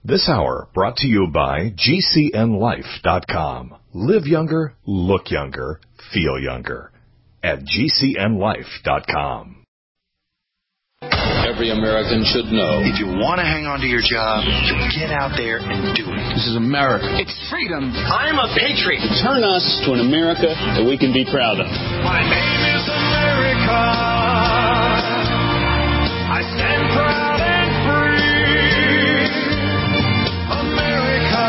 This hour brought to you by GCNLife.com. Live younger, look younger, feel younger at GCNLife.com. Every American should know. If you want to hang on to your job, you get out there and do it. This is America. It's freedom. I'm a patriot. Turn us to an America that we can be proud of. My name is America. I stand proud and free. America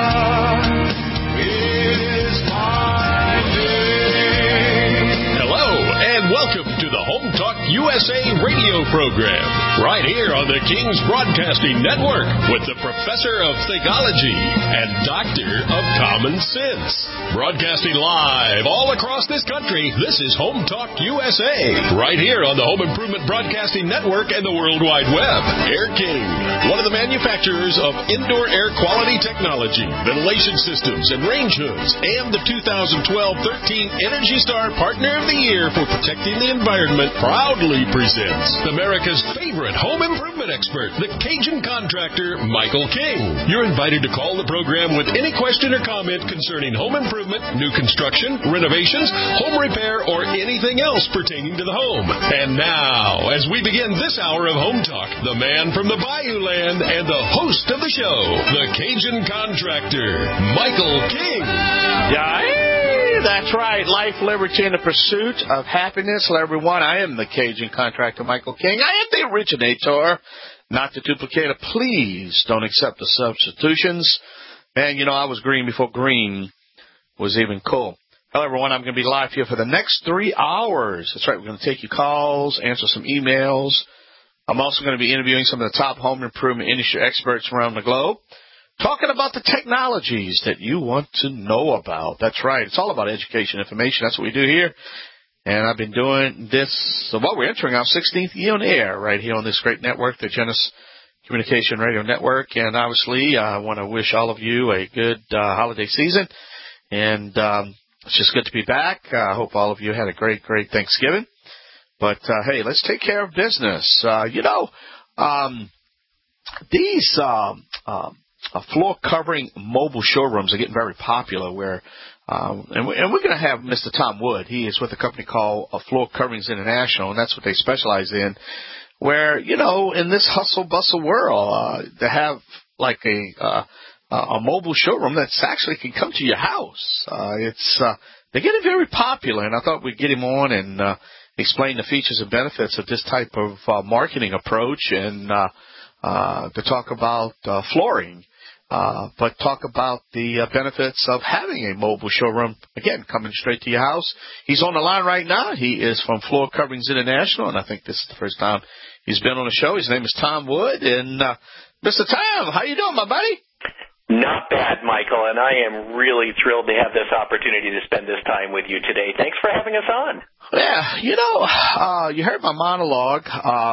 is my name. Hello, and welcome to the Home Talk USA radio program, right here on the King's Broadcasting Network with the Professor of Theology and Doctor of Common Sense. Broadcasting live all across this country, this is Home Talk USA, right here on the Home Improvement Broadcasting Network and the World Wide Web. Air King, one of the manufacturers of indoor air quality technology, ventilation systems, and range hoods, and the 2012-13 Energy Star Partner of the Year for protecting the environment, proudly presents America's favorite home improvement expert, the Cajun contractor, Michael King. You're invited to call the program with any question or comment concerning home improvement, new construction, renovations, home repair, or anything else pertaining to the home. And now, as we begin this hour of Home Talk, the man from the Bayou Land and the host of the show, the Cajun contractor, Michael King. That's right. Life, liberty, and the pursuit of happiness. Hello, everyone. I am the Cajun contractor, Michael King. I am the originator, not the duplicator. Please don't accept the substitutions. And, you know, I was green before green was even cool. Hello, everyone. I'm going to be live here for the next 3 hours. That's right. We're going to take your calls, answer some emails. I'm also going to be interviewing some of the top home improvement industry experts around the globe, talking about the technologies that you want to know about. That's right. It's all about education, information. That's what we do here. And I've been doing this, we're entering our 16th year on air right here on this great network, the Genesis Communication Radio Network. And obviously, I want to wish all of you a good holiday season. And it's just good to be back. I hope all of you had a great, great Thanksgiving. But, hey, let's take care of business. These floor covering mobile showrooms are getting very popular where, and we're going to have Mr. Tom Wood. He is with a company called Floor Coverings International, and that's what they specialize in, where, you know, in this hustle-bustle world, to have like a mobile showroom that's actually can come to your house. They're getting very popular, and I thought we'd get him on and explain the features and benefits of this type of marketing approach and to talk about flooring. But talk about the benefits of having a mobile showroom, again, coming straight to your house. He's on the line right now. He is from Floor Coverings International, and I think this is the first time he's been on the show. His name is Tom Wood. And, Mr. Tom, how you doing, my buddy? Not bad, Michael, and I am really thrilled to have this opportunity to spend this time with you today. Thanks for having us on. Yeah, you heard my monologue.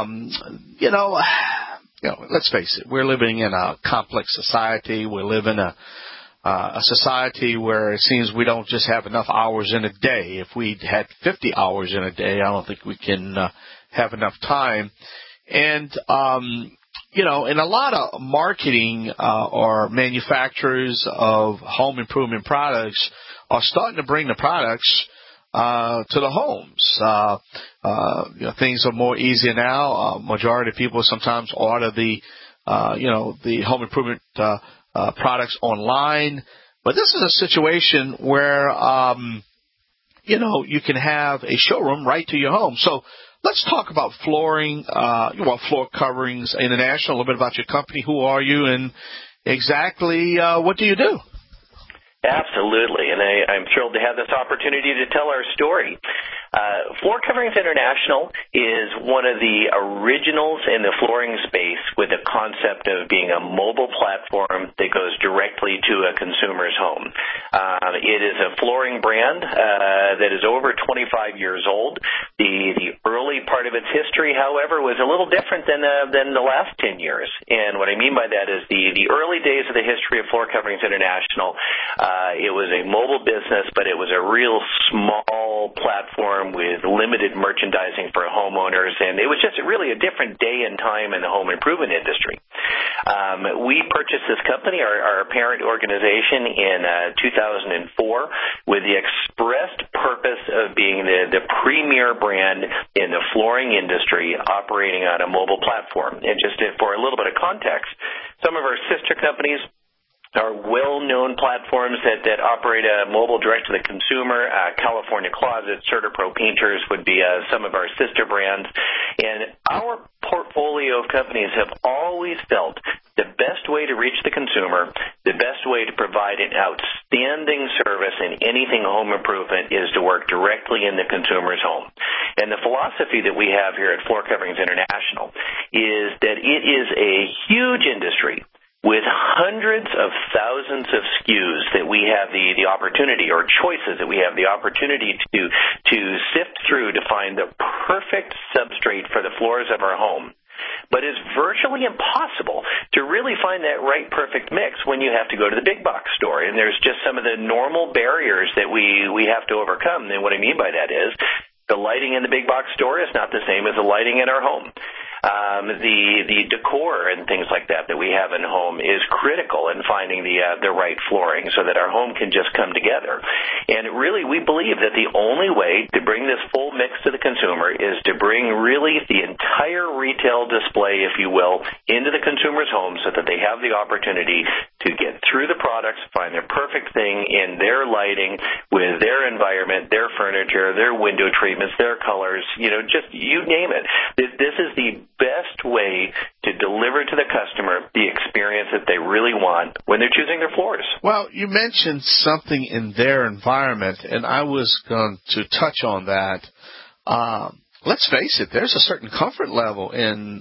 Let's face it, we're living in a complex society. We live in a society where it seems we don't just have enough hours in a day. If we had 50 hours in a day, I don't think we can have enough time. And, and a lot of marketing or manufacturers of home improvement products are starting to bring the products to the homes. Things are more easier now. Majority of people sometimes order the home improvement products online. But this is a situation where, you can have a showroom right to your home. So let's talk about flooring, Floor Coverings International, a little bit about your company. Who are you and exactly what do you do? Absolutely, and I'm thrilled to have this opportunity to tell our story. Floor Coverings International is one of the originals in the flooring space with the concept of being a mobile platform that goes directly to a consumer's home. It is a flooring brand that is over 25 years old. The early part of its history, however, was a little different than the last 10 years. And what I mean by that is the early days of the history of Floor Coverings International, it was a mobile business, but it was a real small platform with limited merchandising for homeowners, and it was just really a different day and time in the home improvement industry. We purchased this company, our parent organization, in 2004 with the expressed purpose of being the premier brand in the flooring industry operating on a mobile platform. And just for a little bit of context, some of our sister companies are well-known platforms that operate a mobile direct-to-the-consumer. California Closet, CertaPro Painters would be some of our sister brands. And our portfolio of companies have always felt the best way to reach the consumer, the best way to provide an outstanding service in anything home improvement is to work directly in the consumer's home. And the philosophy that we have here at Floor Coverings International is that it is a huge industry with hundreds of thousands of SKUs that we have the opportunity, or choices that we have the opportunity to sift through to find the perfect substrate for the floors of our home. But it's virtually impossible to really find that right perfect mix when you have to go to the big box store. And there's just some of the normal barriers that we have to overcome. And what I mean by that is the lighting in the big box store is not the same as the lighting in our home. The decor and things like that we have in home is critical in finding the right flooring so that our home can just come together. And really, we believe that the only way to bring this full mix to the consumer is to bring really the entire retail display, if you will, into the consumer's home so that they have the opportunity to get through the products, find their perfect thing in their lighting, with their environment, their furniture, their window treatments, their colors, just you name it. This is the best way to deliver to the customer the experience that they really want when they're choosing their floors. Well, you mentioned something in their environment, and I was going to touch on that. Let's face it, there's a certain comfort level in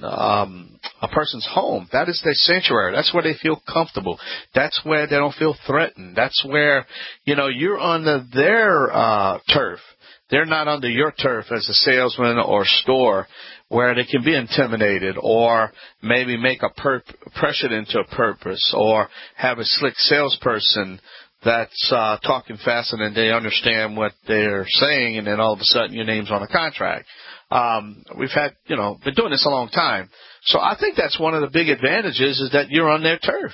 a person's home. That is their sanctuary. That's where they feel comfortable. That's where they don't feel threatened. That's where, you're on their turf. They're not under your turf as a salesman or store where they can be intimidated or maybe make a pressure into a purpose or have a slick salesperson that's talking faster than they understand what they're saying, and then all of a sudden your name's on a contract. We've had, been doing this a long time. So I think that's one of the big advantages is that you're on their turf.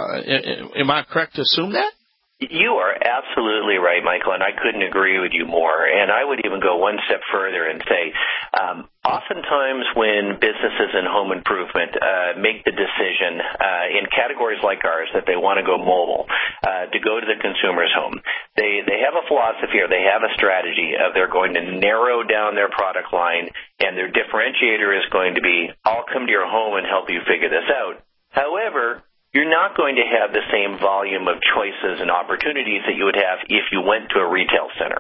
Am I correct to assume that? You are absolutely right, Michael, and I couldn't agree with you more. And I would even go one step further and say, oftentimes when businesses in home improvement make the decision in categories like ours that they want to go mobile, to go to the consumer's home, they have a philosophy or they have a strategy of they're going to narrow down their product line, and their differentiator is going to be, I'll come to your home and help you figure this out. However, you're not going to have the same volume of choices and opportunities that you would have if you went to a retail center.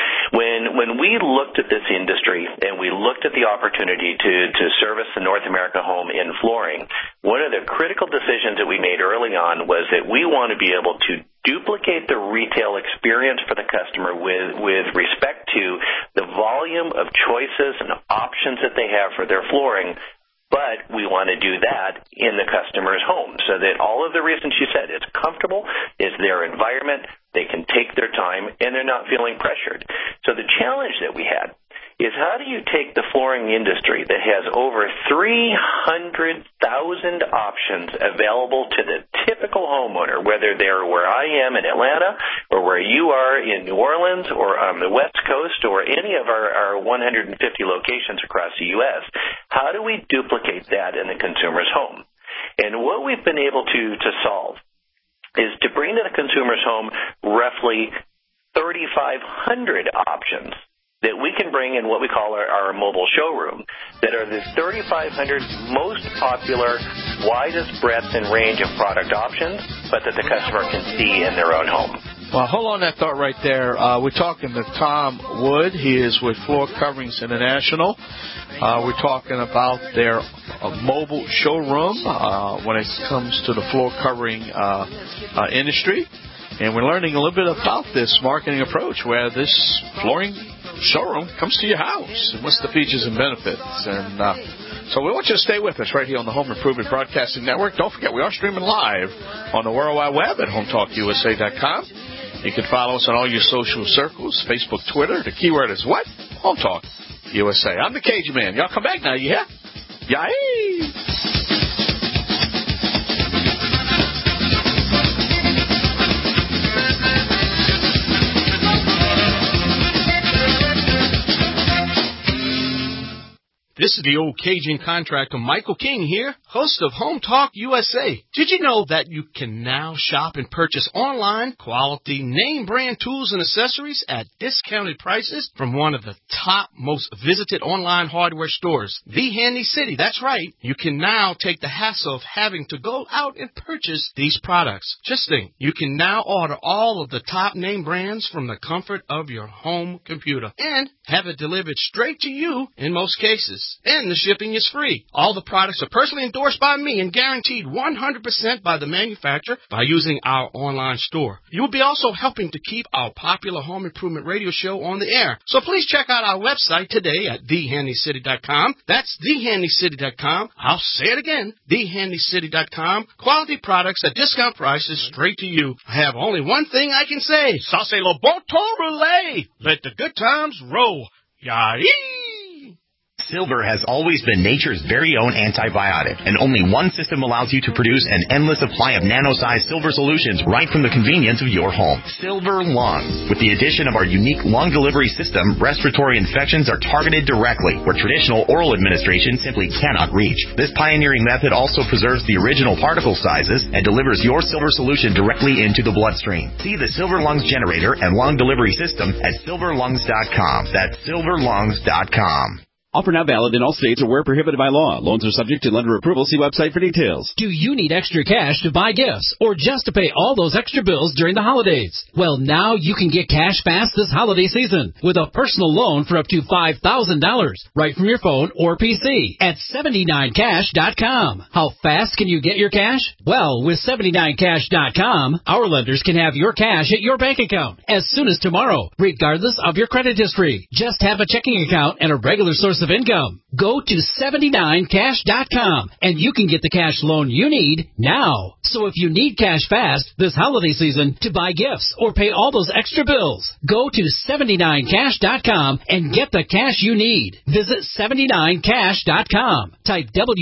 When we looked at this industry and we looked at the opportunity to service the North America home in flooring, one of the critical decisions that we made early on was that we want to be able to duplicate the retail experience for the customer with respect to the volume of choices and options that they have for their flooring. But we want to do that in the customer's home so that all of the reasons you said, it's comfortable, it's their environment, they can take their time, and they're not feeling pressured. So the challenge that we had is how do you take the flooring industry that has over 300,000 options available to the typical homeowner, whether they're where I am in Atlanta or where you are in New Orleans or on the West Coast or any of our 150 locations across the U.S., how do we duplicate that in the consumer's home? And what we've been able to solve is to bring to the consumer's home roughly 3,500 options that we can bring in what we call our mobile showroom, that are the 3,500 most popular, widest breadth and range of product options, but that the customer can see in their own home. Well, hold on that thought right there. We're talking to Tom Wood. He is with Floor Coverings International. We're talking about their mobile showroom when it comes to the floor covering industry. And we're learning a little bit about this marketing approach where this flooring showroom comes to your house and what's the features and benefits. And so we want you to stay with us right here on the Home Improvement Broadcasting Network. Don't forget, we are streaming live on the World Wide Web at HomeTalkUSA.com. You can follow us on all your social circles, Facebook, Twitter. The keyword is what? Home Talk USA. I'm the Cajun Man. Y'all come back now, you hear? Yay! This is the old Cajun contractor Michael King here, host of Home Talk USA. Did you know that you can now shop and purchase online quality name brand tools and accessories at discounted prices from one of the top most visited online hardware stores, The Handy City? That's right. You can now take the hassle of having to go out and purchase these products. Just think, you can now order all of the top name brands from the comfort of your home computer and have it delivered straight to you in most cases. And the shipping is free. All the products are personally endorsed by me and guaranteed 100% by the manufacturer by using our online store. You will be also helping to keep our popular home improvement radio show on the air. So please check out our website today at thehandycity.com. That's thehandycity.com. I'll say it again, thehandycity.com. Quality products at discount prices straight to you. I have only one thing I can say. Ça c'est le bon temps roulé. Let the good times roll. Yay! Silver has always been nature's very own antibiotic, and only one system allows you to produce an endless supply of nano-sized silver solutions right from the convenience of your home. Silver Lungs. With the addition of our unique lung delivery system, respiratory infections are targeted directly, where traditional oral administration simply cannot reach. This pioneering method also preserves the original particle sizes and delivers your silver solution directly into the bloodstream. See the Silver Lungs generator and lung delivery system at silverlungs.com. That's silverlungs.com. Offer not valid in all states or where prohibited by law. Loans are subject to lender approval. See website for details. Do you need extra cash to buy gifts or just to pay all those extra bills during the holidays? Well, now you can get cash fast this holiday season with a personal loan for up to $5,000 right from your phone or PC at 79cash.com. How fast can you get your cash? Well, with 79cash.com, our lenders can have your cash at your bank account as soon as tomorrow, regardless of your credit history. Just have a checking account and a regular source of income. Go to 79cash.com and you can get the cash loan you need now. So if you need cash fast this holiday season to buy gifts or pay all those extra bills, go to 79cash.com and get the cash you need. Visit 79cash.com. Type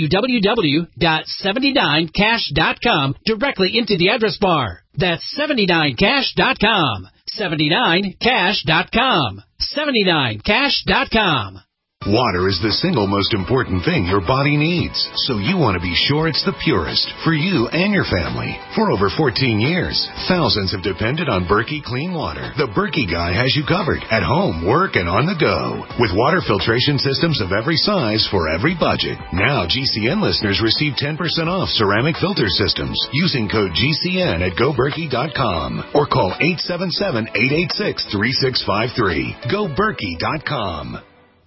www.79cash.com directly into the address bar. That's 79cash.com. 79cash.com. 79cash.com. Water is the single most important thing your body needs, so you want to be sure it's the purest for you and your family. For over 14 years, thousands have depended on Berkey Clean Water. The Berkey guy has you covered at home, work, and on the go. With water filtration systems of every size for every budget. Now GCN listeners receive 10% off ceramic filter systems using code GCN at GoBerkey.com or call 877-886-3653. GoBerkey.com.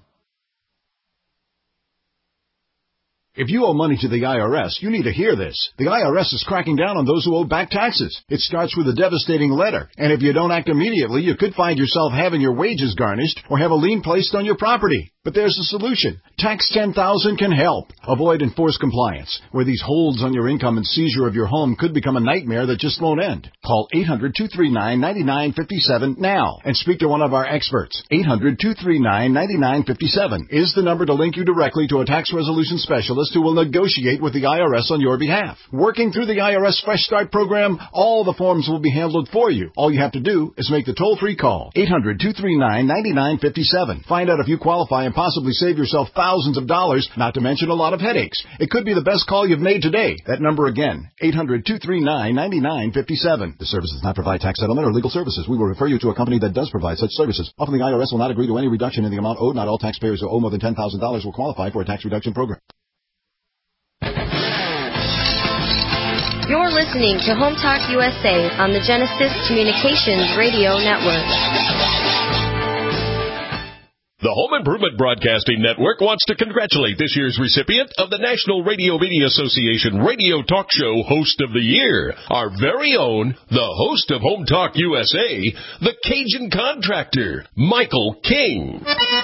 If you owe money to the IRS, you need to hear this. The IRS is cracking down on those who owe back taxes. It starts with a devastating letter, and if you don't act immediately, you could find yourself having your wages garnished or have a lien placed on your property. But there's a solution. Tax 10,000 can help. Avoid enforced compliance, where these holds on your income and seizure of your home could become a nightmare that just won't end. Call 800-239-9957 now and speak to one of our experts. 800-239-9957 is the number to link you directly to a tax resolution specialist who will negotiate with the IRS on your behalf. Working through the IRS Fresh Start program, all the forms will be handled for you. All you have to do is make the toll-free call. 800-239-9957. Find out if you qualify and possibly save yourself thousands of dollars, not to mention a lot of headaches. It could be the best call you've made today. That number again, 800-239-9957. The service does not provide tax settlement or legal services. We will refer you to a company that does provide such services. Often the IRS will not agree to any reduction in the amount owed. Not all taxpayers who owe more than $10,000 will qualify for a tax reduction program. You're listening to Home Talk USA on the Genesis Communications Radio Network. The Home Improvement Broadcasting Network wants to congratulate this year's recipient of the National Radio Media Association Radio Talk Show Host of the Year, our very own, the host of Home Talk USA, the Cajun Contractor, Michael King.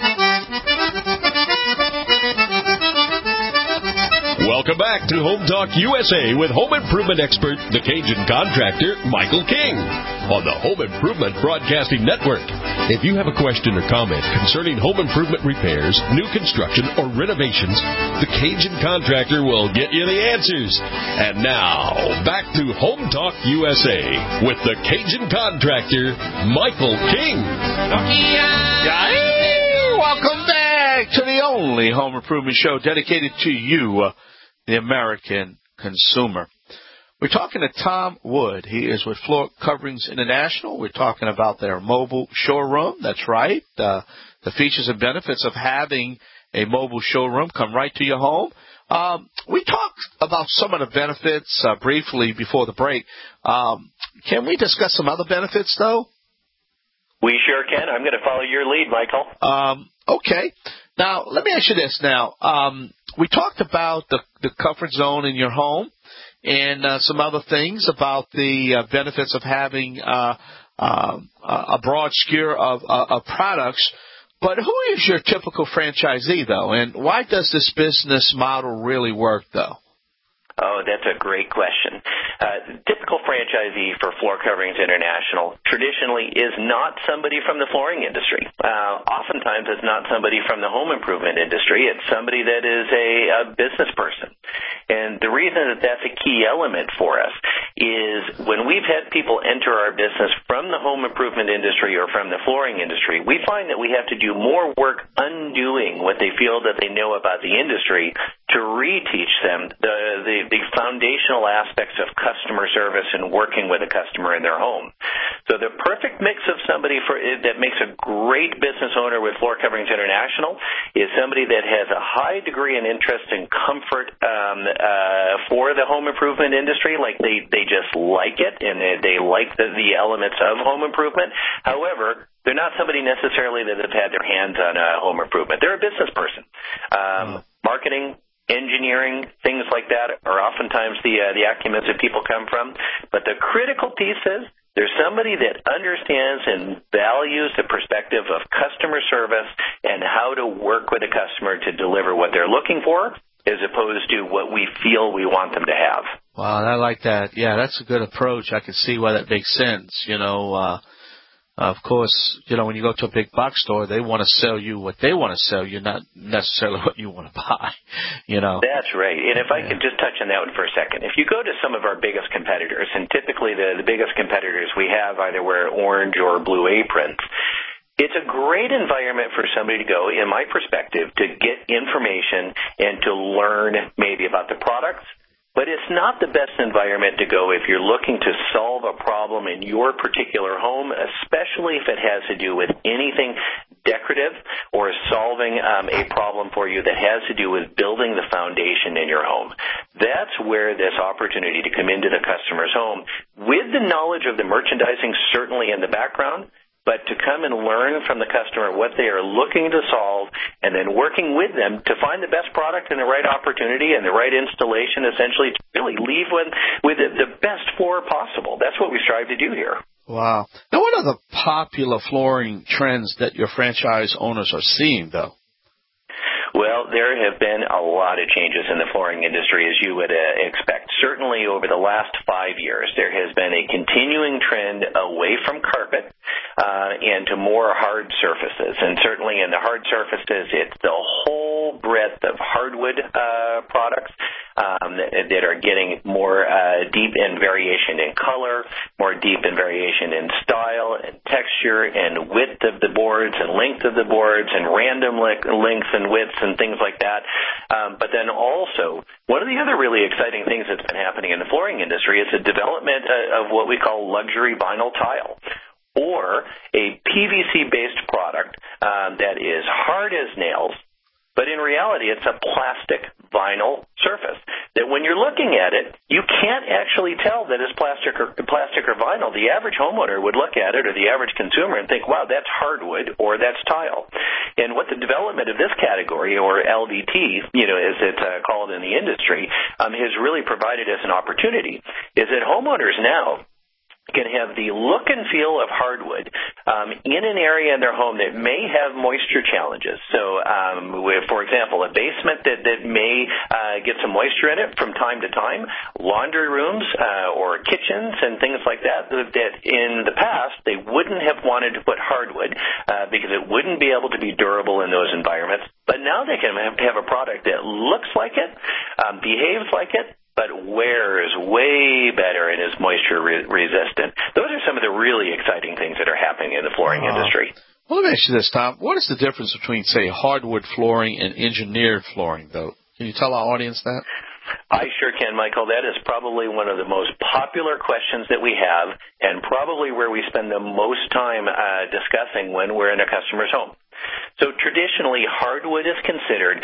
Welcome back to Home Talk USA with home improvement expert, the Cajun Contractor, Michael King, on the Home Improvement Broadcasting Network. If you have a question or comment concerning home improvement repairs, new construction, or renovations, the Cajun Contractor will get you the answers. And now, back to Home Talk USA with the Cajun Contractor, Michael King. Welcome back to the only home improvement show dedicated to you, the American consumer. We're talking to Tom Wood. He is with Floor Coverings International. We're talking about their mobile showroom. That's right. The features and benefits of having a mobile showroom come right to your home. We talked about some of the benefits briefly before the break. Can we discuss some other benefits, though? We sure can. I'm going to follow your lead, Michael. Okay. Now, let me ask you this now. We talked about the comfort zone in your home and some other things about the benefits of having a broad skew of products. But who is your typical franchisee, though? And why does this business model really work, though? Oh, that's a great question. Typical franchisee for Floor Coverings International traditionally is not somebody from the flooring industry. Oftentimes it's not somebody from the home improvement industry. It's somebody that is a business person. And the reason that that's a key element for us is when we've had people enter our business from the home improvement industry or from the flooring industry, we find that we have to do more work undoing what they feel that they know about the industry to reteach them the foundational aspects of customer service and working with a customer in their home. So the perfect mix of somebody that makes a great business owner with Floor Coverings International is somebody that has a high degree and interest and comfort for the home improvement industry, like they just like it and they like the elements of home improvement. However, they're not somebody necessarily that have had their hands on home improvement. They're a business person. Marketing, engineering, things like that are oftentimes the acumen that people come from. But the critical piece is there's somebody that understands and values the perspective of customer service and how to work with a customer to deliver what they're looking for as opposed to what we feel we want them to have. Wow, I like that. Yeah, that's a good approach. I can see why that makes sense. Of course, when you go to a big box store, they want to sell you what they want to sell you, not necessarily what you want to buy, That's right. And if I could just touch on that one for a second. If you go to some of our biggest competitors, and typically the biggest competitors we have either wear orange or blue aprons, it's a great environment for somebody to go, in my perspective, to get information and to learn maybe about the products. But it's not the best environment to go if you're looking to solve a problem in your particular home, especially if it has to do with anything decorative or solving a problem for you that has to do with building the foundation in your home. That's where this opportunity to come into the customer's home with the knowledge of the merchandising certainly in the background, but to come and learn from the customer what they are looking to solve and then working with them to find the best product and the right opportunity and the right installation, essentially to really leave with the best floor possible. That's what we strive to do here. Wow. Now, what are the popular flooring trends that your franchise owners are seeing, though? Well, there have been a lot of changes in the flooring industry, as you would expect. Certainly over the last 5 years, there has been a continuing trend away from carpet and to more hard surfaces. And certainly in the hard surfaces, it's the whole breadth of hardwood products that are getting more deep in variation in color, more deep in variation in style and texture and width of the boards and length of the boards and random lengths and widths and things like that. But then also, one of the other really exciting things that's been happening in the flooring industry is the development of what we call luxury vinyl tile, or a PVC-based product that is hard as nails, But in reality, it's a plastic vinyl surface that when you're looking at it, you can't actually tell that it's plastic or vinyl. The average homeowner would look at it, or the average consumer, and think, wow, that's hardwood or that's tile. And what the development of this category, or LVT, as it's called in the industry, has really provided us an opportunity, is that homeowners now can have the look and feel of hardwood in an area in their home that may have moisture challenges. So, for example, a basement that may get some moisture in it from time to time, laundry rooms or kitchens and things like that in the past they wouldn't have wanted to put hardwood because it wouldn't be able to be durable in those environments. But now they can have a product that looks like it, behaves like it, but wears way better and is moisture resistant. Those are some of the really exciting things that are happening in the flooring industry. Well, let me ask you this, Tom. What is the difference between, say, hardwood flooring and engineered flooring, though? Can you tell our audience that? I sure can, Michael. That is probably one of the most popular questions that we have, and probably where we spend the most time discussing when we're in a customer's home. So traditionally, hardwood is considered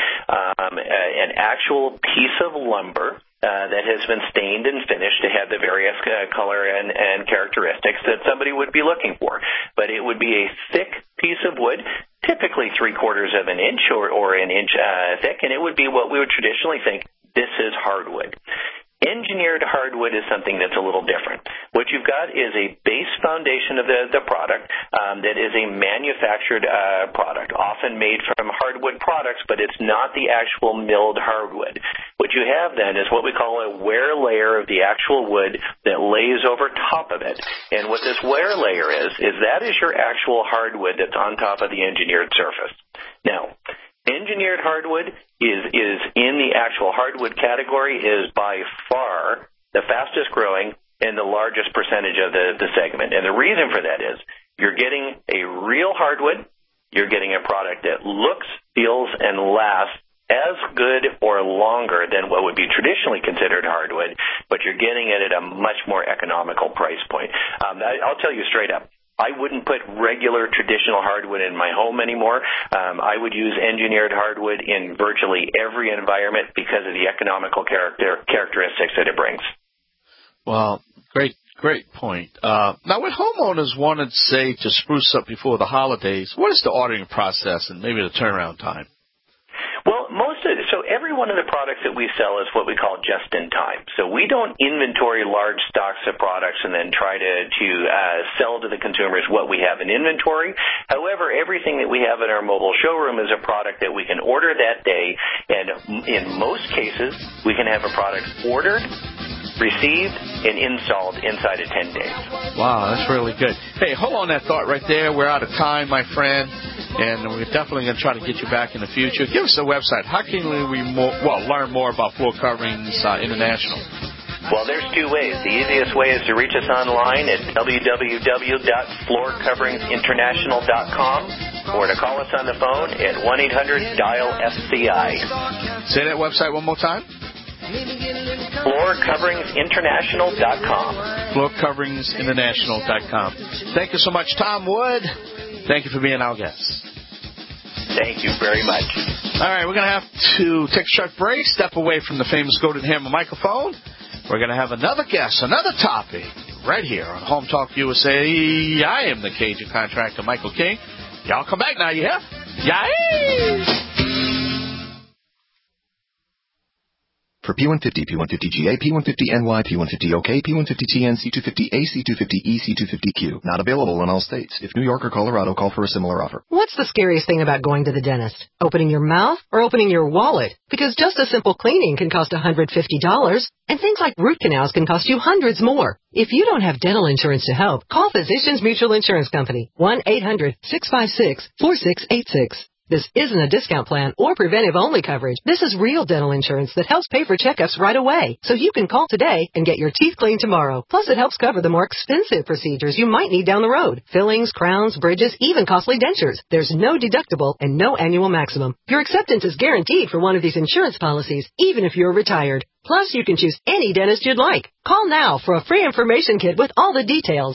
an actual piece of lumber that has been stained and finished to have the various color and characteristics that somebody would be looking for. But it would be a thick piece of wood, typically 3/4 of an inch or an inch thick, and it would be what we would traditionally think, this is hardwood. Engineered hardwood is something that's a little different. What you've got is a base foundation of the product that is a manufactured product, often made from hardwood products, but it's not the actual milled hardwood. What you have then is what we call a wear layer of the actual wood that lays over top of it. And what this wear layer is that is your actual hardwood that's on top of the engineered surface. Now, engineered hardwood is in the actual hardwood category, is by far the fastest growing and the largest percentage of the segment. And the reason for that is you're getting a real hardwood, you're getting a product that looks, feels, and lasts as good or longer than what would be traditionally considered hardwood, but you're getting it at a much more economical price point. I'll tell you straight up, I wouldn't put regular traditional hardwood in my home anymore. I would use engineered hardwood in virtually every environment because of the economical characteristics that it brings. Well, great point. Now, when homeowners wanted, say, to spruce up before the holidays, what is the ordering process and maybe the turnaround time? Well, so every one of the products that we sell is what we call just in time. So we don't inventory large stocks of products and then try to sell to the consumers what we have in inventory. However, everything that we have in our mobile showroom is a product that we can order that day, and in most cases, we can have a product ordered, received, and installed inside of 10 days. Wow, that's really good. Hey, hold on that thought right there. We're out of time, my friend, and we're definitely going to try to get you back in the future. Give us the website. How can we learn more about Floor Coverings International? Well, there's two ways. The easiest way is to reach us online at www.floorcoveringsinternational.com or to call us on the phone at 1-800-DIAL-FCI. Say that website one more time. FloorCoveringsinternational.com. FloorCoveringsinternational.com. Thank you so much, Tom Wood. Thank you for being our guest. Thank you very much. All right, we're going to have to take a short break, step away from the famous Golden Hammer microphone. We're going to have another guest, another topic, right here on Home Talk USA. I am the Cajun contractor, Michael King. Y'all come back now, you hear? Yay! For P150, P150GA, P150NY, P150OK, P150TN, C250A, C250E, C250Q. Not available in all states. If New York or Colorado, call for a similar offer. What's the scariest thing about going to the dentist? Opening your mouth or opening your wallet? Because just a simple cleaning can cost $150, and things like root canals can cost you hundreds more. If you don't have dental insurance to help, call Physicians Mutual Insurance Company, 1-800-656-4686. This isn't a discount plan or preventive-only coverage. This is real dental insurance that helps pay for checkups right away. So you can call today and get your teeth cleaned tomorrow. Plus, it helps cover the more expensive procedures you might need down the road. Fillings, crowns, bridges, even costly dentures. There's no deductible and no annual maximum. Your acceptance is guaranteed for one of these insurance policies, even if you're retired. Plus, you can choose any dentist you'd like. Call now for a free information kit with all the details.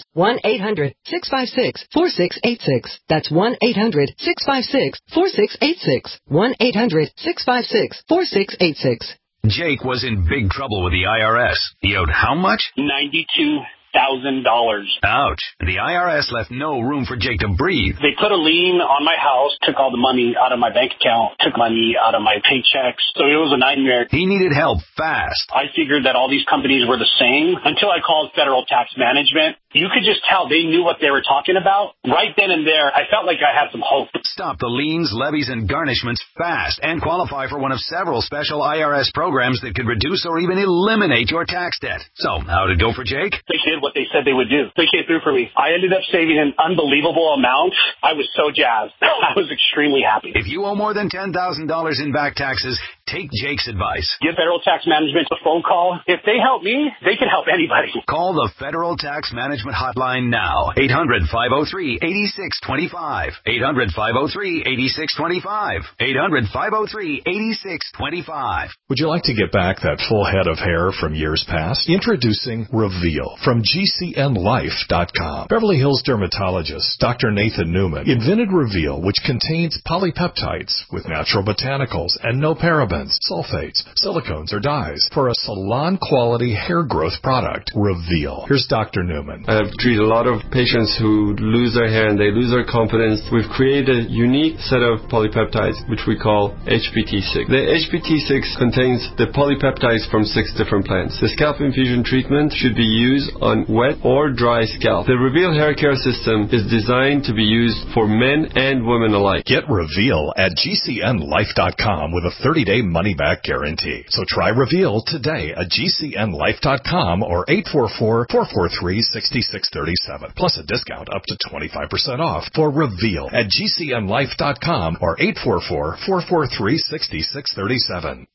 1-800-656-4686. That's 1-800-656-4686. 1-800-656-4686. Jake was in big trouble with the IRS. He owed how much? $92,000. Ouch. The IRS left no room for Jake to breathe. They put a lien on my house, took all the money out of my bank account, took money out of my paychecks. So it was a nightmare. He needed help fast. I figured that all these companies were the same until I called Federal Tax Management. You could just tell they knew what they were talking about. Right then and there, I felt like I had some hope. Stop the liens, levies, and garnishments fast and qualify for one of several special IRS programs that could reduce or even eliminate your tax debt. So, how'd it go for Jake? They did what they said they would do. They came through for me. I ended up saving an unbelievable amount. I was so jazzed. I was extremely happy. If you owe more than $10,000 in back taxes, take Jake's advice. Give Federal Tax Management a phone call. If they help me, they can help anybody. Call the Federal Tax Management Hotline now. 800-503-8625. 800-503-8625. 800-503-8625. Would you like to get back that full head of hair from years past? Introducing Reveal from GCNLife.com. Beverly Hills dermatologist Dr. Nathan Newman invented Reveal, which contains polypeptides with natural botanicals and no parabens, sulfates, silicones, or dyes for a salon-quality hair growth product. Reveal. Here's Dr. Newman. I've treated a lot of patients who lose their hair and they lose their confidence. We've created a unique set of polypeptides, which we call HPT6. The HPT6 contains the polypeptides from 6 different plants. The scalp infusion treatment should be used on wet or dry scalp. The Reveal hair care system is designed to be used for men and women alike. Get Reveal at GCNLife.com with a 30-day money-back guarantee. So try Reveal today at GCNLife.com or 844-443-6637. Plus a discount up to 25% off for Reveal at GCNLife.com or 844-443-6637.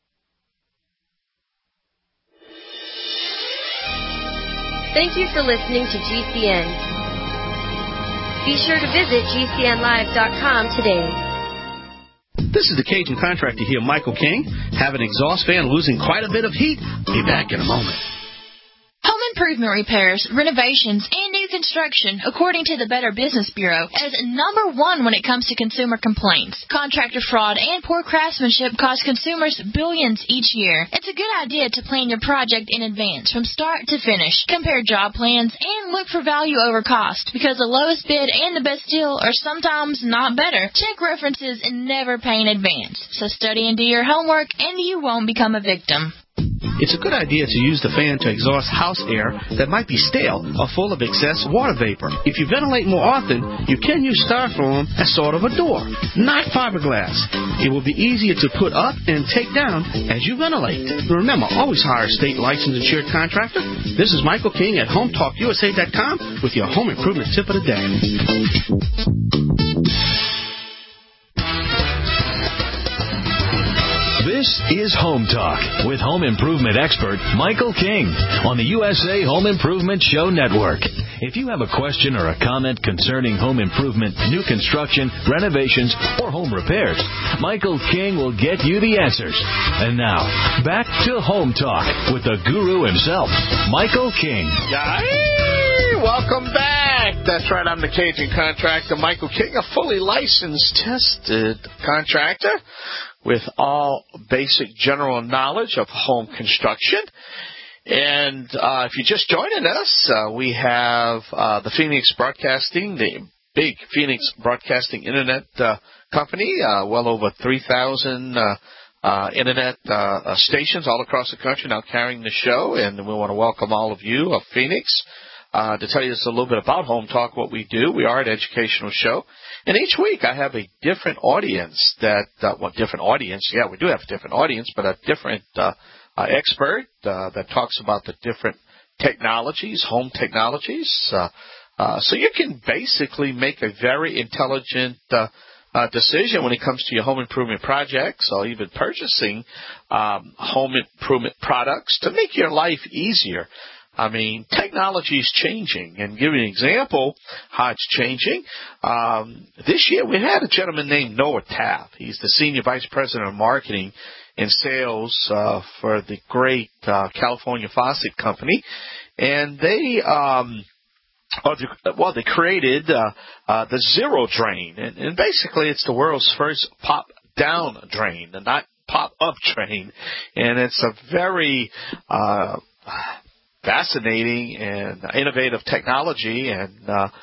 Thank you for listening to GCN. Be sure to visit GCNlive.com today. This is the Cajun contractor here, Michael King. Have an exhaust fan losing quite a bit of heat? Be back in a moment. Home improvement repairs, renovations, and new construction, according to the Better Business Bureau, is number one when it comes to consumer complaints. Contractor fraud and poor craftsmanship cost consumers billions each year. It's a good idea to plan your project in advance, from start to finish. Compare job plans and look for value over cost, because the lowest bid and the best deal are sometimes not better. Check references and never pay in advance. So study and do your homework, and you won't become a victim. It's a good idea to use the fan to exhaust house air that might be stale or full of excess water vapor. If you ventilate more often, you can use styrofoam as sort of a door, not fiberglass. It will be easier to put up and take down as you ventilate. Remember, always hire a state licensed insured contractor. This is Michael King at HomeTalkUSA.com with your home improvement tip of the day. This is Home Talk with home improvement expert Michael King on the USA Home Improvement Show Network. If you have a question or a comment concerning home improvement, new construction, renovations, or home repairs, Michael King will get you the answers. And now, back to Home Talk with the guru himself, Michael King. Yay! Welcome back. That's right, I'm the Cajun contractor, Michael King, a fully licensed, tested contractor with all basic general knowledge of home construction. And if you're just joining us, we have the Phoenix Broadcasting, the big Phoenix Broadcasting Internet company, well over 3,000 Internet stations all across the country now carrying the show. And we want to welcome all of you of Phoenix. To tell you just a little bit about Home Talk, what we do. We are an educational show. And each week I have a different audience different audience. Yeah, we do have a different audience, but a different expert that talks about the different technologies, home technologies. So you can basically make a very intelligent decision when it comes to your home improvement projects or even purchasing home improvement products to make your life easier. I mean, technology is changing. And give you an example how it's changing. This year we had a gentleman named Noah Taft. He's the Senior Vice President of Marketing in sales for the great California Faucet Company, and they they created the Zero Drain, and basically it's the world's first pop-down drain, not pop-up drain, and it's a very fascinating and innovative technology, and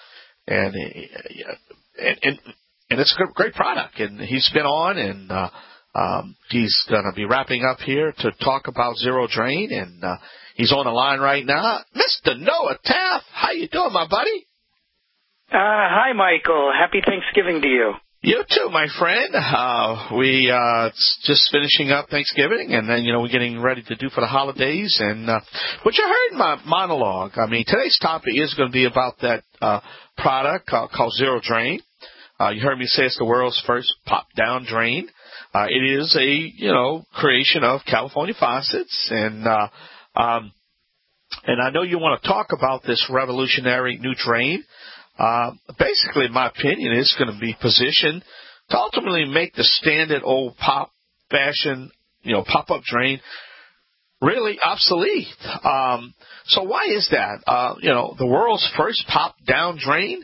it's a great product. And he's been on, and he's going to be wrapping up here to talk about Zero Drain, and he's on the line right now. Mr. Noah Taft, how you doing, my buddy? Hi, Michael. Happy Thanksgiving to you. You too, my friend. We just finishing up Thanksgiving, and then, we're getting ready to do for the holidays. And what you heard in my monologue, today's topic is going to be about that product called Zero Drain. You heard me say it's the world's first pop-down drain. It is a, creation of California Faucets, and I know you want to talk about this revolutionary new drain. Basically, in my opinion, it's going to be positioned to ultimately make the standard old pop-fashion, pop-up drain really obsolete. So why is that? The world's first pop-down drain.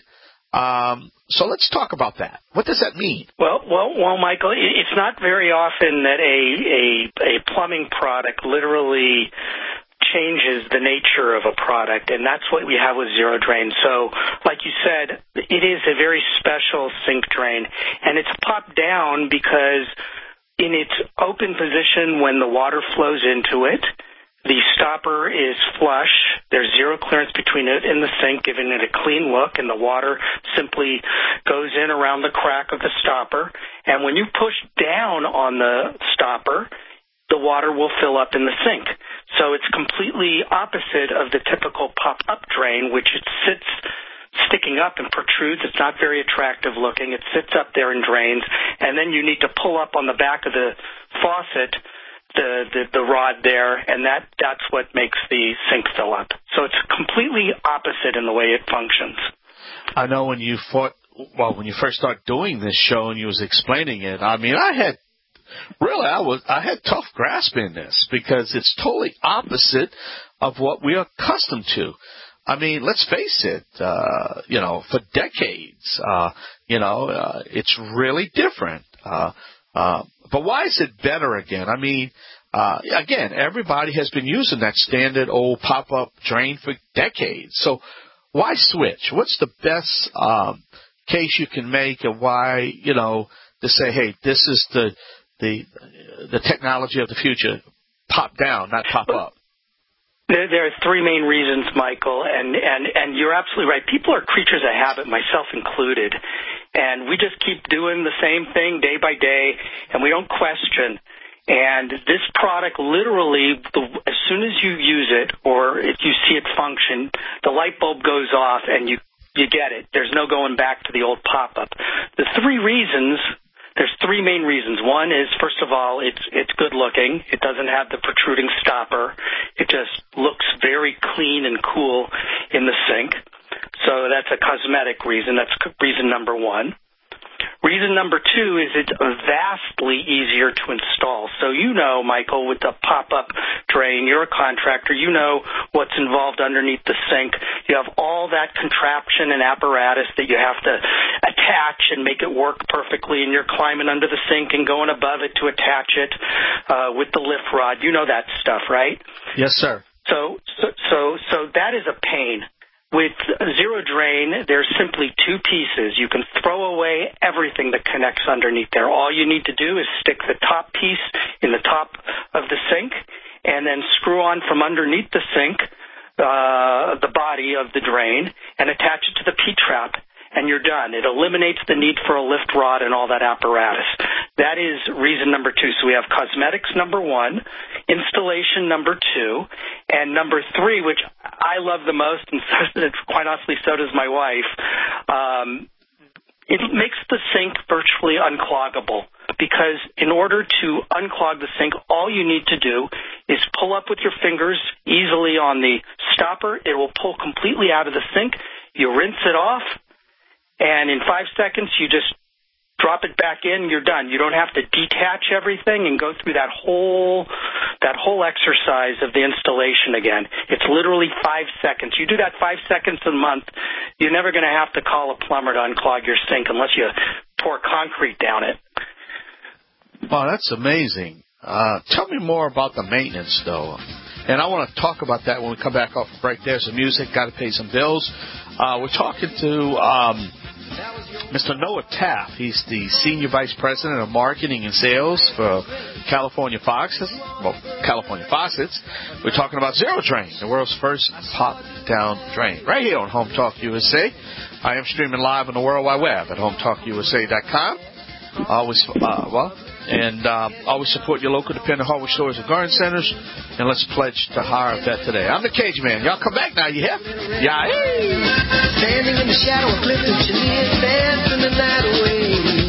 So let's talk about that. What does that mean? Well, Michael, it's not very often that a plumbing product literally changes the nature of a product, and that's what we have with Zero Drain. So, like you said, it is a very special sink drain, and it's pop down because in its open position when the water flows into it, the stopper is flush. There's zero clearance between it and the sink, giving it a clean look, and the water simply goes in around the crack of the stopper. And when you push down on the stopper, the water will fill up in the sink. So it's completely opposite of the typical pop-up drain, which it sits sticking up and protrudes. It's not very attractive looking. It sits up there and drains, and then you need to pull up on the back of the faucet the rod there, and that's what makes the sink fill up. So it's completely opposite in the way it functions. I know when you first started doing this show and you was explaining it, I had tough grasp in this because it's totally opposite of what we are accustomed to. Let's face it, for decades, it's really different. But why is it better again? Again, everybody has been using that standard old pop-up drain for decades. So why switch? What's the best case you can make of why, to say, hey, this is the technology of the future, pop down, not pop up? There are three main reasons, Michael, and you're absolutely right. People are creatures of habit, myself included, and we just keep doing the same thing day by day, and we don't question. And this product, literally, as soon as you use it or if you see it function, the light bulb goes off and you get it. There's no going back to the old pop-up. There's three main reasons. One is, first of all, it's good looking. It doesn't have the protruding stopper. It just looks very clean and cool in the sink. So that's a cosmetic reason. That's reason number one. Reason number two is it's vastly easier to install. So Michael, with the pop-up drain, you're a contractor. You know what's involved underneath the sink. You have all that contraption and apparatus that you have to attach and make it work perfectly, and you're climbing under the sink and going above it to attach it with the lift rod. You know that stuff, right? Yes, sir. So that is a pain. With Zero Drain, there's simply two pieces. You can throw away everything that connects underneath there. All you need to do is stick the top piece in the top of the sink and then screw on from underneath the sink the body of the drain and attach it to the P-trap, and you're done. It eliminates the need for a lift rod and all that apparatus. That is reason number two. So we have cosmetics number one, installation number two, and number three, which I love the most, and quite honestly, so does my wife. It makes the sink virtually uncloggable, because in order to unclog the sink, all you need to do is pull up with your fingers easily on the stopper. It will pull completely out of the sink. You rinse it off, and in 5 seconds, you just drop it back in, you're done. You don't have to detach everything and go through that whole exercise of the installation again. It's literally 5 seconds. You do that 5 seconds a month, you're never going to have to call a plumber to unclog your sink unless you pour concrete down it. Wow, that's amazing. Tell me more about the maintenance, though. And I want to talk about that when we come back off the break. There's some music, got to pay some bills. We're talking to Mr. Noah Taft. He's the Senior Vice President of Marketing and Sales for California Faucets. We're talking about Zero Drain, the world's first pop-down drain, right here on Home Talk USA. I am streaming live on the World Wide Web at HomeTalkUSA.com. Always support your local dependent hardware stores and garden centers. And let's pledge to hire a vet today. I'm the Cage Man. Y'all come back now, you hear? Yeah. Standing in the shadow of Clifton Chenier, dancing the night away.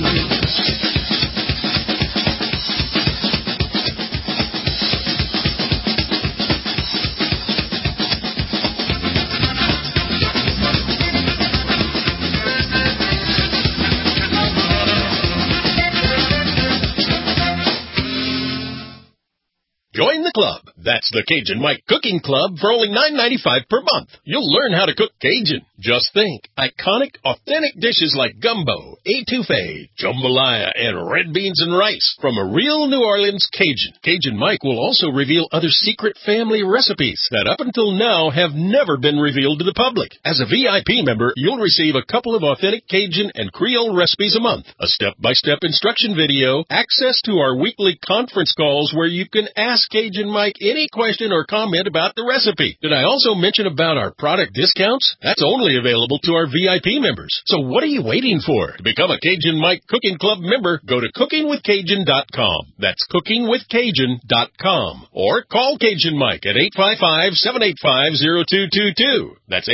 Join the club. That's the Cajun Mike Cooking Club for only $9.95 per month. You'll learn how to cook Cajun. Just think, iconic, authentic dishes like gumbo, etouffee, jambalaya, and red beans and rice from a real New Orleans Cajun. Cajun Mike will also reveal other secret family recipes that up until now have never been revealed to the public. As a VIP member, you'll receive a couple of authentic Cajun and Creole recipes a month, a step-by-step instruction video, access to our weekly conference calls where you can ask Cajun Mike any question or comment about the recipe. Did I also mention about our product discounts? That's only available to our VIP members. So what are you waiting for? To become a Cajun Mike Cooking Club member, go to cookingwithcajun.com. That's cookingwithcajun.com. Or call Cajun Mike at 855-785-0222. That's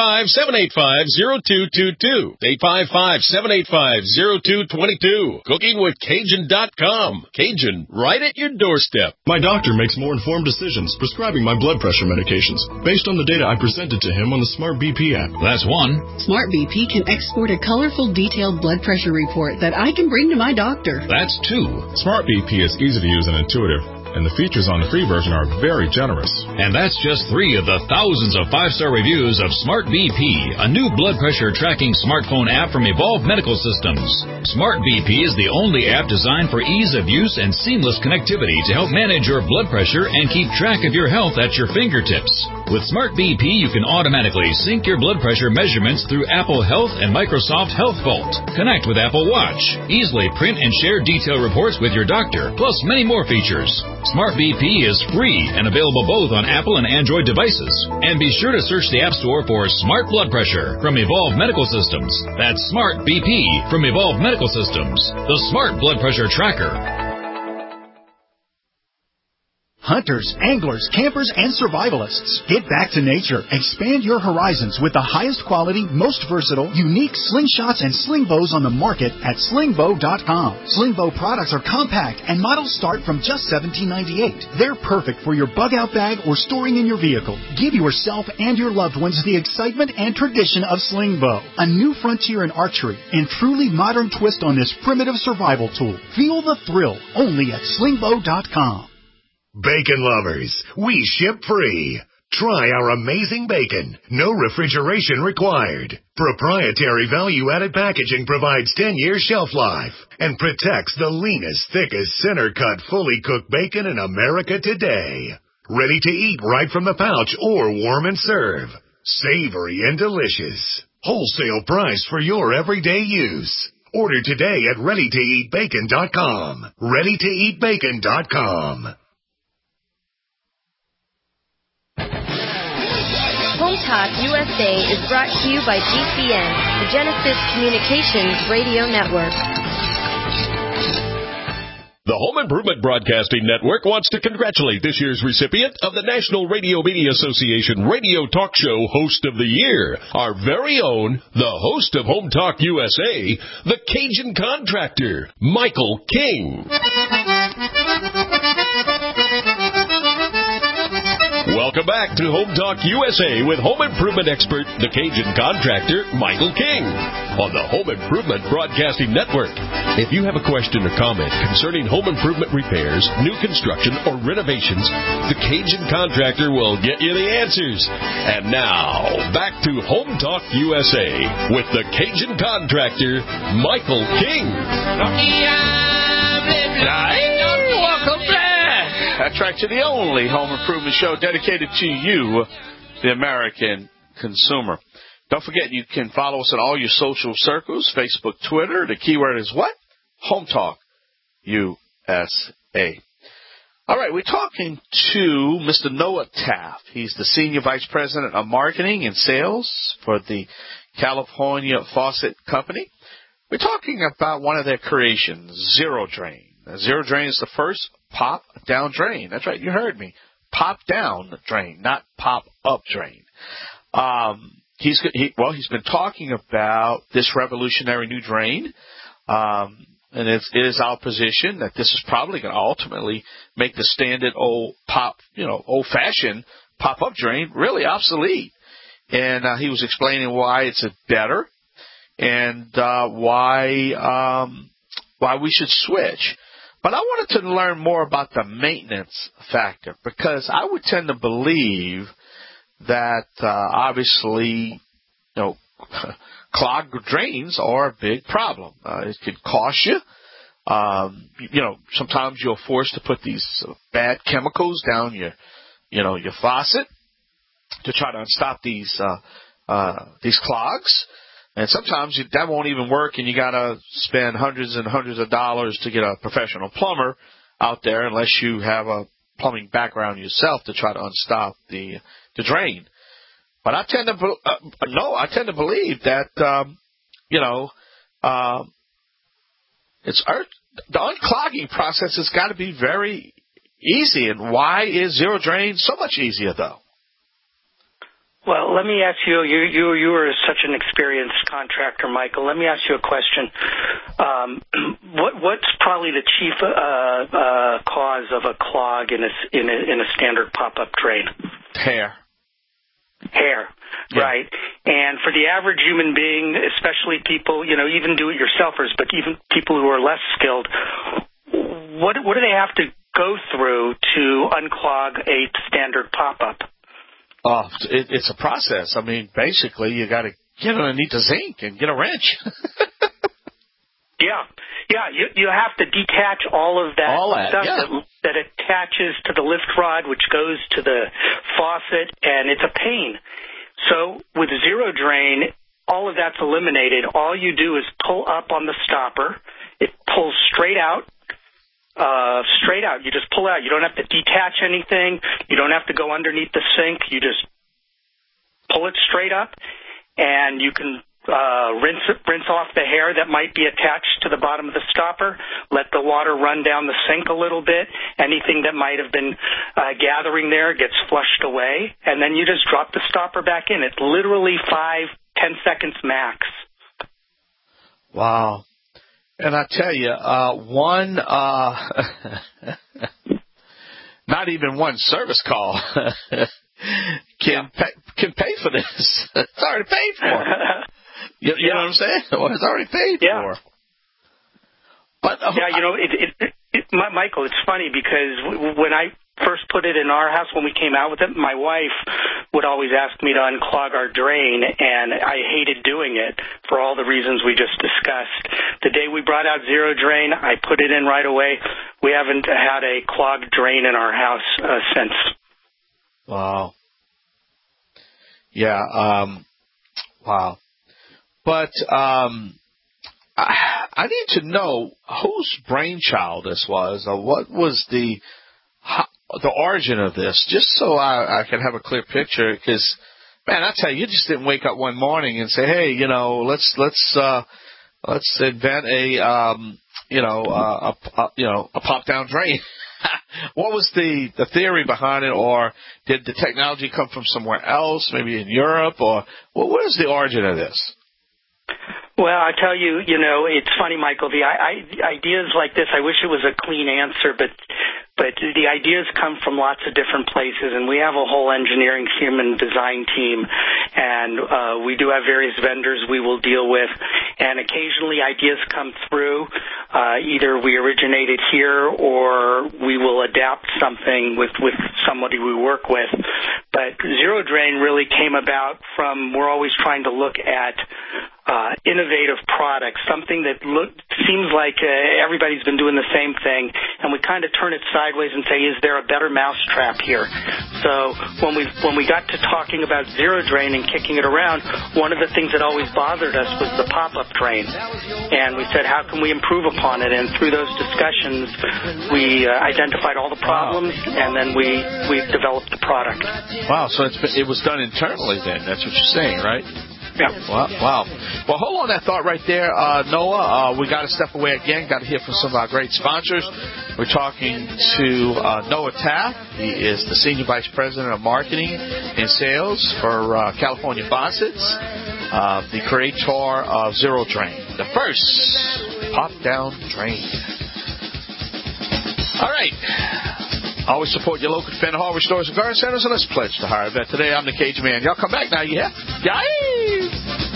855-785-0222. 855-785-0222. Cookingwithcajun.com. Cajun, right at your doorstep. My doctor makes more informed decisions prescribing my blood pressure medications based on the data I presented to him on the Smart BP app. That's one. Smart BP can export a colorful, detailed blood pressure report that I can bring to my doctor. That's two. Smart BP is easy to use and intuitive, and the features on the free version are very generous. And that's just 3 of the thousands of 5-star reviews of Smart BP, a new blood pressure tracking smartphone app from Evolve Medical Systems. Smart BP is the only app designed for ease of use and seamless connectivity to help manage your blood pressure and keep track of your health at your fingertips. With Smart BP, you can automatically sync your blood pressure measurements through Apple Health and Microsoft Health Vault. Connect with Apple Watch. Easily print and share detailed reports with your doctor, plus many more features. Smart BP is free and available both on Apple and Android devices. And be sure to search the App Store for Smart Blood Pressure from Evolve Medical Systems. That's Smart BP from Evolve Medical Systems, the Smart Blood Pressure Tracker. Hunters, anglers, campers, and survivalists. Get back to nature. Expand your horizons with the highest quality, most versatile, unique slingshots and sling bows on the market at slingbow.com. Slingbow products are compact and models start from just $17.98. They're perfect for your bug-out bag or storing in your vehicle. Give yourself and your loved ones the excitement and tradition of Slingbow, a new frontier in archery and truly modern twist on this primitive survival tool. Feel the thrill only at slingbow.com. Bacon lovers, we ship free. Try our amazing bacon. No refrigeration required. Proprietary value-added packaging provides 10-year shelf life and protects the leanest, thickest, center-cut, fully cooked bacon in America today. Ready to eat right from the pouch or warm and serve. Savory and delicious. Wholesale price for your everyday use. Order today at ReadyToEatBacon.com. ReadyToEatBacon.com. Home Talk USA is brought to you by GCN, the Genesis Communications Radio Network. The Home Improvement Broadcasting Network wants to congratulate this year's recipient of the National Radio Media Association Radio Talk Show Host of the Year, our very own, the host of Home Talk USA, the Cajun Contractor, Michael King. Welcome Welcome back to Home Talk USA with home improvement expert, the Cajun contractor, Michael King, on the Home Improvement Broadcasting Network. If you have a question or comment concerning home improvement repairs, new construction, or renovations, the Cajun contractor will get you the answers. And now, back to Home Talk USA with the Cajun contractor, Michael King. Welcome back. That's right, to the only home improvement show dedicated to you, the American consumer. Don't forget, you can follow us on all your social circles, Facebook, Twitter. The keyword is what? Home Talk USA. All right, we're talking to Mr. Noah Taft. He's the Senior Vice President of Marketing and Sales for the California Faucet Company. We're talking about one of their creations, Zero Drain. Now, Zero Drain is the first pop-down drain. That's right, you heard me. Pop-down drain, not pop-up drain. He's been talking about this revolutionary new drain, and it is our position that this is probably going to ultimately make the standard old-fashioned pop-up drain really obsolete. And he was explaining why it's better and why we should switch. But I wanted to learn more about the maintenance factor, because I would tend to believe that obviously, clogged drains are a big problem. It could cost you. Sometimes you're forced to put these bad chemicals down your faucet to try to unstop these clogs. And sometimes that won't even work, and you got to spend hundreds and hundreds of dollars to get a professional plumber out there, unless you have a plumbing background yourself to try to unstop the drain. But I tend to believe that the unclogging process has got to be very easy. And why is Zero Drain so much easier, though? Well, let me ask you, you are such an experienced contractor, Michael. Let me ask you a question. What's probably the chief cause of a clog in a standard pop-up drain? Hair, yeah. Right. And for the average human being, especially people, even do-it-yourselfers, but even people who are less skilled, what do they have to go through to unclog a standard pop-up? It's a process. I mean, basically, you got to get underneath the zinc and get a wrench. Yeah. You have to detach all of that stuff that attaches to the lift rod, which goes to the faucet, and it's a pain. So with Zero Drain, all of that's eliminated. All you do is pull up on the stopper. It pulls straight out. You just pull out. You don't have to detach anything. You don't have to go underneath the sink. You just pull it straight up, and you can rinse off the hair that might be attached to the bottom of the stopper. Let the water run down the sink a little bit. Anything that might have been gathering there gets flushed away, and then you just drop the stopper back in. It's literally 5-10 seconds max. Wow. And I tell you, not even one service call can pay for this. It's already paid for. You know what I'm saying? Well, it's already paid for. But Michael, it's funny because when I first put it in our house, when we came out with it, my wife would always ask me to unclog our drain, and I hated doing it for all the reasons we just discussed. The day we brought out Zero Drain, I put it in right away. We haven't had a clogged drain in our house since. Wow. Yeah. Wow. But I need to know whose brainchild this was, or what was the origin of this, just so I can have a clear picture. Because, man, I tell you, you just didn't wake up one morning and say, "Hey, let's invent a pop down drain." What was the theory behind it, or did the technology come from somewhere else, maybe in Europe, or what is the origin of this? Well, I tell you, it's funny, Michael, the ideas like this, I wish it was a clean answer, but But the ideas come from lots of different places, and we have a whole engineering human design team, and we do have various vendors we will deal with, and occasionally ideas come through. Either we originated here or we will adapt something with somebody we work with. But Zero Drain really came about from, we're always trying to look at innovative products, something that seems like everybody's been doing the same thing, and we kind of turn it sideways and say, is there a better mousetrap here? So when we got to talking about Zero Drain and kicking it around, one of the things that always bothered us was the pop-up drain, and we said, how can we improve upon it? And through those discussions, we identified all the problems, and then we developed the product. Wow, so it was done internally then. That's what you're saying, right? Yeah. Wow. Well, hold on that thought right there, Noah. We got to step away again. Got to hear from some of our great sponsors. We're talking to Noah Taft. He is the Senior Vice President of Marketing and Sales for California Faucets, the creator of Zero Drain, the first pop-down drain. All right. Always support your local defender hardware stores and garden centers, and let's pledge to hire a vet. Today, I'm the Cajun Man. Y'all come back now, yeah? Yay!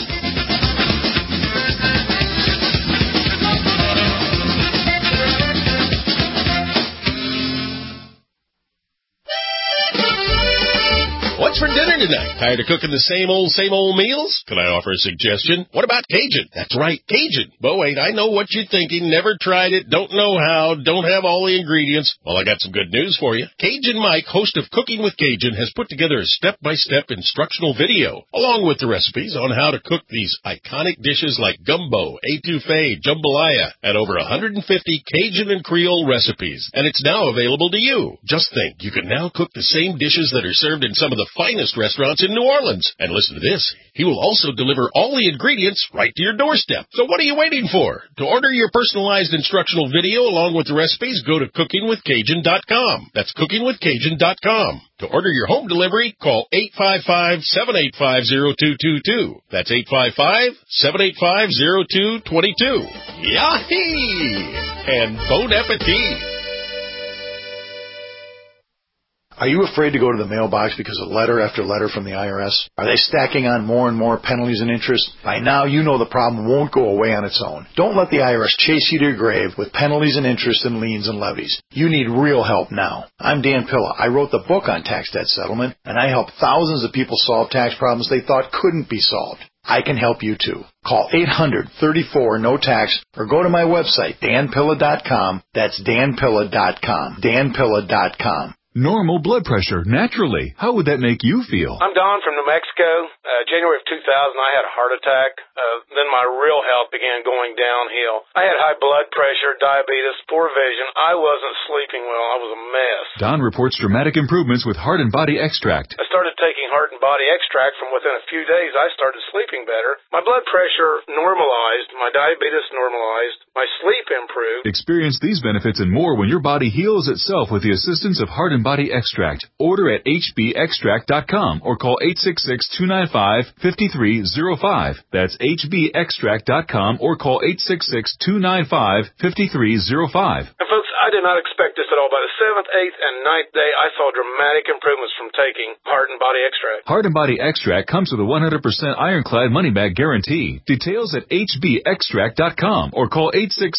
What's for dinner tonight? Tired of cooking the same old meals? Can I offer a suggestion? What about Cajun? That's right, Cajun. But wait, I know what you're thinking. Never tried it, don't know how, don't have all the ingredients. Well, I got some good news for you. Cajun Mike, host of Cooking with Cajun, has put together a step-by-step instructional video, along with the recipes on how to cook these iconic dishes like gumbo, etouffee, jambalaya, and over 150 Cajun and Creole recipes. And it's now available to you. Just think, you can now cook the same dishes that are served in some of the finest restaurants in New Orleans. And listen to this. He will also deliver all the ingredients right to your doorstep. So what are you waiting for? To order your personalized instructional video along with the recipes, go to cookingwithcajun.com. That's cookingwithcajun.com. To order your home delivery, call 855-785-0222. That's 855-785-0222. Yahee! And bon appetit! Are you afraid to go to the mailbox because of letter after letter from the IRS? Are they stacking on more and more penalties and interest? By now, you know the problem won't go away on its own. Don't let the IRS chase you to your grave with penalties and interest and liens and levies. You need real help now. I'm Dan Pilla. I wrote the book on tax debt settlement, and I help thousands of people solve tax problems they thought couldn't be solved. I can help you too. Call 800-34-NO-TAX or go to my website, danpilla.com. That's danpilla.com. danpilla.com. Normal blood pressure, naturally. How would that make you feel? I'm Don from New Mexico. January of 2000, I had a heart attack. Then my real health began going downhill. I had high blood pressure, diabetes, poor vision. I wasn't sleeping well. I was a mess. Don reports dramatic improvements with Heart and Body Extract. I started taking Heart and Body Extract. From within a few days, I started sleeping better. My blood pressure normalized. My diabetes normalized. My sleep improved. Experience these benefits and more when your body heals itself with the assistance of Heart and Body Extract. Order at hbextract.com or call 866-295-5305. That's hbextract.com or call 866-295-5305. And folks, I did not expect this at all. By the 7th, 8th, and 9th day, I saw dramatic improvements from taking Heart and Body Extract. Heart and Body Extract comes with a 100% ironclad money-back guarantee. Details at hbextract.com or call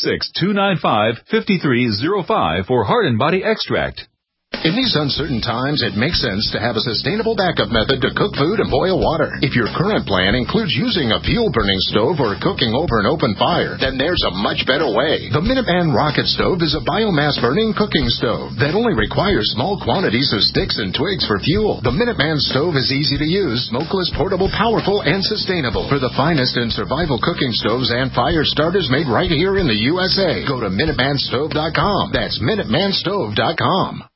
866-295-5305 for Heart and Body Extract. In these uncertain times, it makes sense to have a sustainable backup method to cook food and boil water. If your current plan includes using a fuel-burning stove or cooking over an open fire, then there's a much better way. The Minuteman Rocket Stove is a biomass-burning cooking stove that only requires small quantities of sticks and twigs for fuel. The Minuteman Stove is easy to use, smokeless, portable, powerful, and sustainable. For the finest in survival cooking stoves and fire starters made right here in the USA, go to MinutemanStove.com. That's MinutemanStove.com.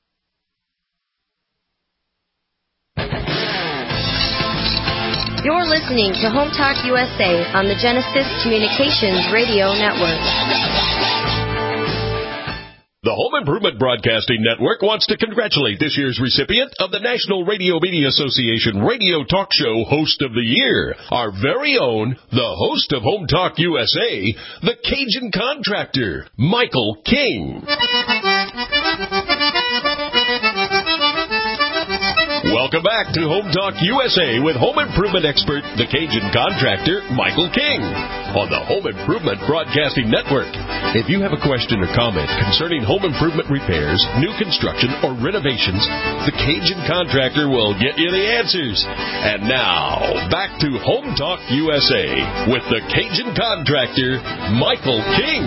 You're listening to Home Talk USA on the Genesis Communications Radio Network. The Home Improvement Broadcasting Network wants to congratulate this year's recipient of the National Radio Media Association Radio Talk Show Host of the Year, our very own, the host of Home Talk USA, the Cajun Contractor, Michael King. Welcome back to Home Talk USA with home improvement expert, the Cajun contractor, Michael King, on the Home Improvement Broadcasting Network. If you have a question or comment concerning home improvement repairs, new construction, or renovations, the Cajun contractor will get you the answers. And now, back to Home Talk USA with the Cajun contractor, Michael King.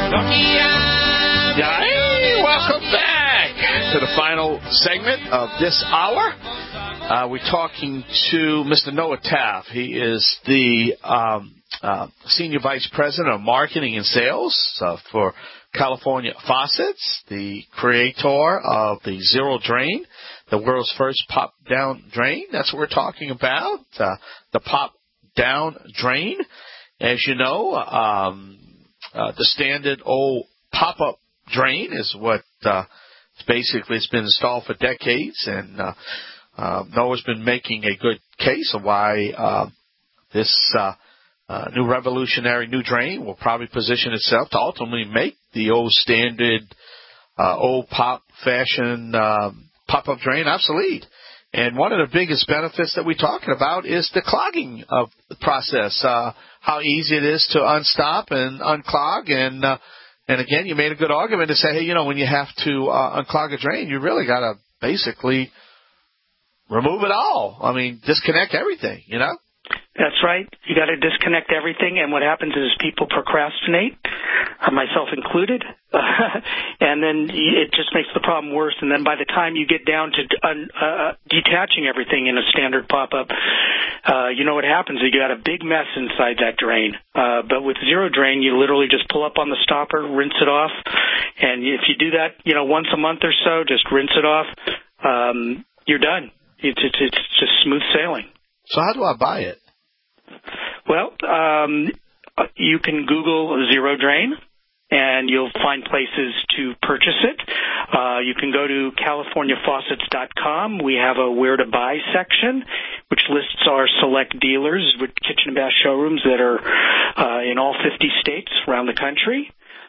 Hey, welcome back to the final segment of this hour. We're talking to Mr. Noah Taft. He is the Senior Vice President of Marketing and Sales for California Faucets, the creator of the Zero Drain, the world's first pop-down drain. That's what we're talking about, the pop-down drain. As you know, the standard old pop-up drain is what basically it's been installed for decades, and Noah's been making a good case of why this new revolutionary new drain will probably position itself to ultimately make the old standard, old pop-fashion pop-up drain obsolete. And one of the biggest benefits that we're talking about is the clogging of the process, how easy it is to unstop and unclog. And again, you made a good argument to say, hey, when you have to unclog a drain, you really got to basically remove it all. I mean, disconnect everything, That's right. You got to disconnect everything, and what happens is people procrastinate, myself included, and then it just makes the problem worse. And then by the time you get down to detaching everything in a standard pop-up, you know what happens? You got a big mess inside that drain. But with Zero Drain, you literally just pull up on the stopper, rinse it off, and if you do that, once a month or so, just rinse it off, you're done. It's just smooth sailing. So how do I buy it? Well, you can Google Zero Drain, and you'll find places to purchase it. You can go to CaliforniaFaucets.com. We have a Where to Buy section, which lists our select dealers with kitchen and bath showrooms that are in all 50 states around the country.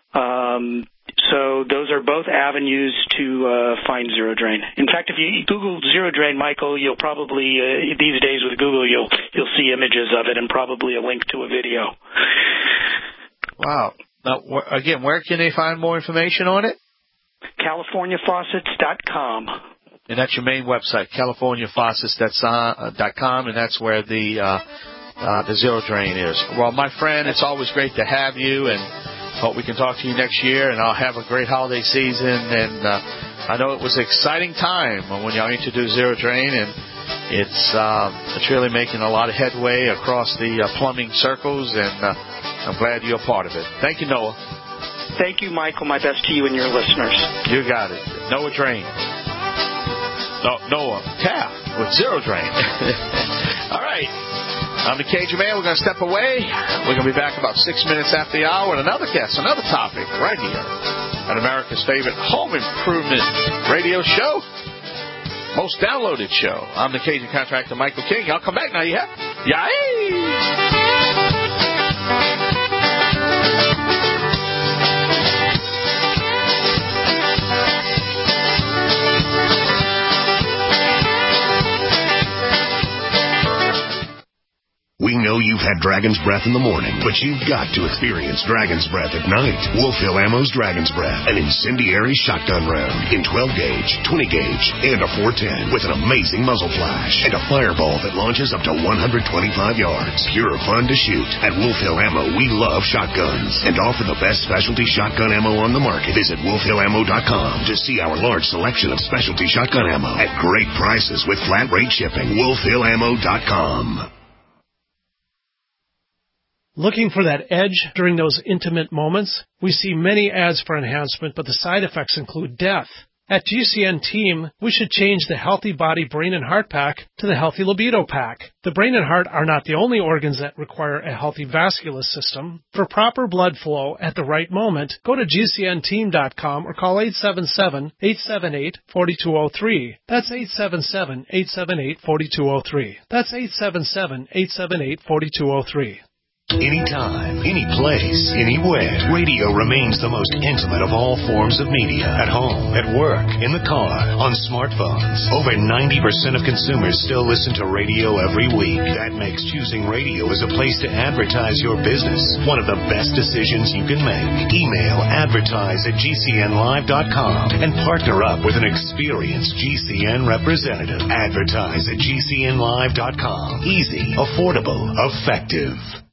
So those are both avenues to find Zero Drain. In fact, if you Google Zero Drain, Michael, you'll probably these days with Google you'll see images of it and probably a link to a video. Wow. Now, again, where can they find more information on it? CaliforniaFaucets.com. And that's your main website, CaliforniaFaucets.com, and that's where the Zero Drain is. Well, my friend, it's always great to have you, and hope we can talk to you next year, and I'll have a great holiday season. And I know it was an exciting time when y'all introduced Zero Drain, and it's really making a lot of headway across the plumbing circles, and I'm glad you're a part of it. Thank you, Noah. Thank you, Michael. My best to you and your listeners. You got it. Noah Drain. No, Noah Taft with Zero Drain. All right. I'm the Cajun Man. We're going to step away. We're going to be back about 6 minutes after the hour with another guest, another topic right here at America's favorite home improvement radio show, most downloaded show. I'm the Cajun contractor, Michael King. Y'all come back now. You have? Yay! We know you've had Dragon's Breath in the morning, but you've got to experience Dragon's Breath at night. Wolf Hill Ammo's Dragon's Breath, an incendiary shotgun round in 12-gauge, 20-gauge, and a 410 with an amazing muzzle flash and a fireball that launches up to 125 yards. Pure fun to shoot. At Wolf Hill Ammo, we love shotguns and offer the best specialty shotgun ammo on the market. Visit WolfHillAmmo.com to see our large selection of specialty shotgun ammo at great prices with flat rate shipping. WolfHillAmmo.com. Looking for that edge during those intimate moments? We see many ads for enhancement, but the side effects include death. At GCN Team, we should change the Healthy Body, Brain, and Heart Pack to the Healthy Libido Pack. The brain and heart are not the only organs that require a healthy vascular system. For proper blood flow at the right moment, go to GCNteam.com or call 877-878-4203. That's 877-878-4203. That's 877-878-4203. anytime, any place, anywhere. Radio remains the most intimate of all forms of media. At home, at work, in the car, on smartphones. Over 90% of consumers still listen to radio every week. That makes choosing radio as a place to advertise your business one of the best decisions you can make. Email advertise@gcnlive.com and partner up with an experienced GCN representative. Advertise@gcnlive.com. Easy, affordable, effective.